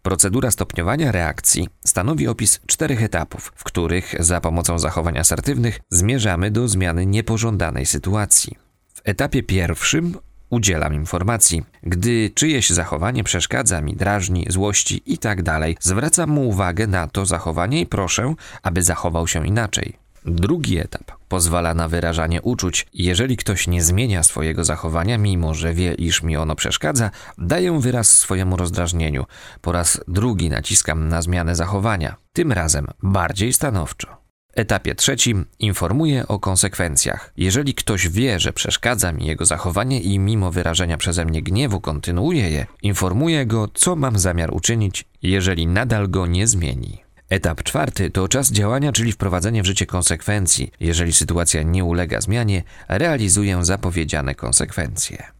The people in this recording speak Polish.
Procedura stopniowania reakcji stanowi opis 4 etapów, w których za pomocą zachowań asertywnych zmierzamy do zmiany niepożądanej sytuacji. W etapie pierwszym udzielam informacji. Gdy czyjeś zachowanie przeszkadza mi, drażni, złości itd., zwracam mu uwagę na to zachowanie i proszę, aby zachował się inaczej. Drugi etap pozwala na wyrażanie uczuć. Jeżeli ktoś nie zmienia swojego zachowania, mimo że wie, iż mi ono przeszkadza, daję wyraz swojemu rozdrażnieniu. Po raz drugi naciskam na zmianę zachowania, tym razem bardziej stanowczo. W etapie trzecim informuję o konsekwencjach. Jeżeli ktoś wie, że przeszkadza mi jego zachowanie i mimo wyrażenia przeze mnie gniewu kontynuuje je, informuję go, co mam zamiar uczynić, jeżeli nadal go nie zmieni. Etap czwarty to czas działania, czyli wprowadzenie w życie konsekwencji. Jeżeli sytuacja nie ulega zmianie, realizuję zapowiedziane konsekwencje.